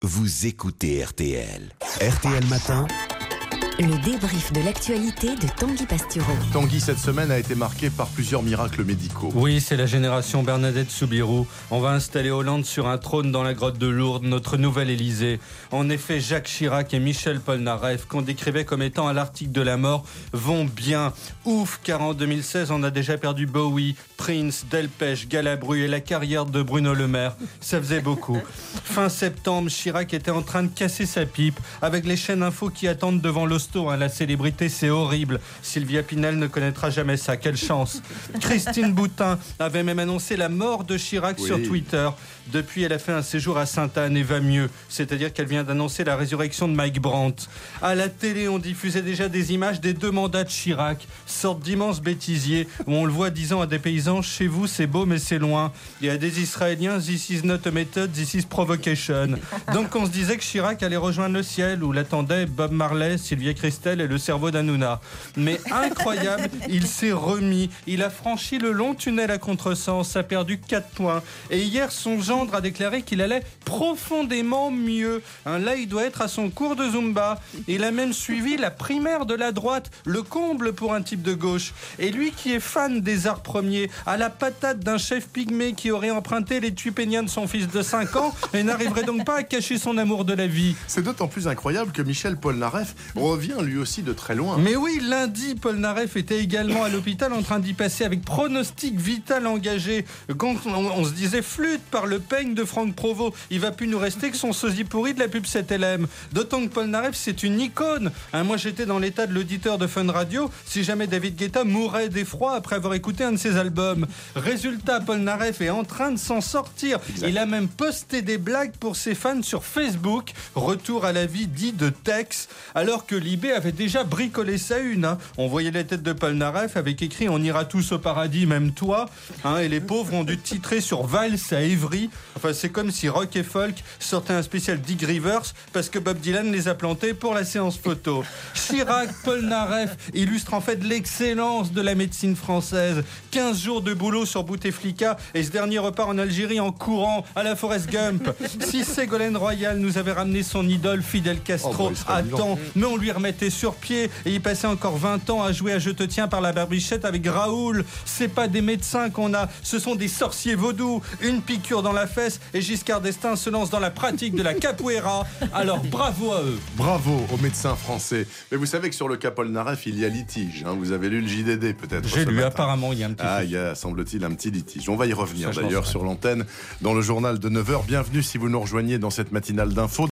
Vous écoutez RTL. RTL Matin. Le débrief de l'actualité de Tanguy Pastureau. Tanguy, cette semaine a été marquée par plusieurs miracles médicaux. Oui, c'est la génération Bernadette Soubirous. On va installer Hollande sur un trône dans la grotte de Lourdes, notre nouvel Élysée. En effet, Jacques Chirac et Michel Polnareff, qu'on décrivait comme étant à l'article de la mort, vont bien. Ouf, car en 2016, on a déjà perdu Bowie, Prince, Delpech, Galabru et la carrière de Bruno Le Maire. Ça faisait beaucoup. Fin septembre, Chirac était en train de casser sa pipe avec les chaînes info qui attendent devant l'hosto. La célébrité, c'est horrible. Sylvia Pinel ne connaîtra jamais ça. Quelle chance. Christine Boutin avait même annoncé la mort de Chirac sur Twitter. Depuis, elle a fait un séjour à Sainte-Anne et va mieux. C'est-à-dire qu'elle vient d'annoncer la résurrection de Mike Brandt. À la télé, on diffusait déjà des images des 2 mandats de Chirac, sorte d'immenses bêtisiers où on le voit disant à des paysans « Chez vous, c'est beau, mais c'est loin ». Et à des Israéliens « This is not a method, this is provocation ». Donc on se disait que Chirac allait rejoindre le ciel où l'attendaient Bob Marley, Sylvia Christel et le cerveau d'Hanouna. Mais incroyable, il s'est remis. Il a franchi le long tunnel à contresens, a perdu 4 points. Et hier, son gendre a déclaré qu'il allait profondément mieux. Là, il doit être à son cours de Zumba. Il a même suivi la primaire de la droite, le comble pour un type de gauche. Et lui qui est fan des arts premiers, à la patate d'un chef pygmée qui aurait emprunté les tupéniens de son fils de 5 ans et n'arriverait donc pas à cacher son amour de la vie. C'est d'autant plus incroyable que Michel Polnareff revient lui aussi de très loin. Mais oui, lundi, Polnareff était également à l'hôpital en train d'y passer avec pronostic vital engagé. Quand on se disait flûte par le peigne de Franck Provost, il va plus nous rester que son sosie pourri de la pub 7LM. D'autant que Polnareff, c'est une icône. Moi, j'étais dans l'état de l'auditeur de Fun Radio si jamais David Guetta mourait d'effroi après avoir écouté un de ses albums. Résultat, Polnareff est en train de s'en sortir. Exact. Il a même posté des blagues pour ses fans sur Facebook. Retour à la vie dit de Tex, alors que Libé avait déjà bricolé sa une. On voyait la tête de Polnareff avec écrit « On ira tous au paradis, même toi ». Et les pauvres ont dû titrer sur Valse à Évry. Enfin, c'est comme si Rock et Folk sortaient un spécial Dick Rivers parce que Bob Dylan les a plantés pour la séance photo. Chirac, Polnareff illustrent en fait l'excellence de la médecine française. 15 jours de boulot sur Bouteflika et ce dernier repart en Algérie en courant à la Forrest Gump. Si Ségolène Royal nous avait ramené son idole Fidel Castro à temps, mais on lui remettait sur pied et il passait encore 20 ans à jouer à Je te tiens par la barbichette avec Raoul. C'est pas des médecins qu'on a, ce sont des sorciers vaudous. Une piqûre dans la fesse et Giscard d'Estaing se lance dans la pratique de la capoeira. Alors bravo à eux. Bravo aux médecins français. Mais vous savez que sur le cas Polnareff, il y a litige. Vous avez lu le JDD peut-être. J'ai lu, apparemment il y a un petit il y a semble-t-il un petit litige. On va y revenir d'ailleurs sur l'antenne dans le journal de 9h. Bienvenue si vous nous rejoignez dans cette matinale d'info.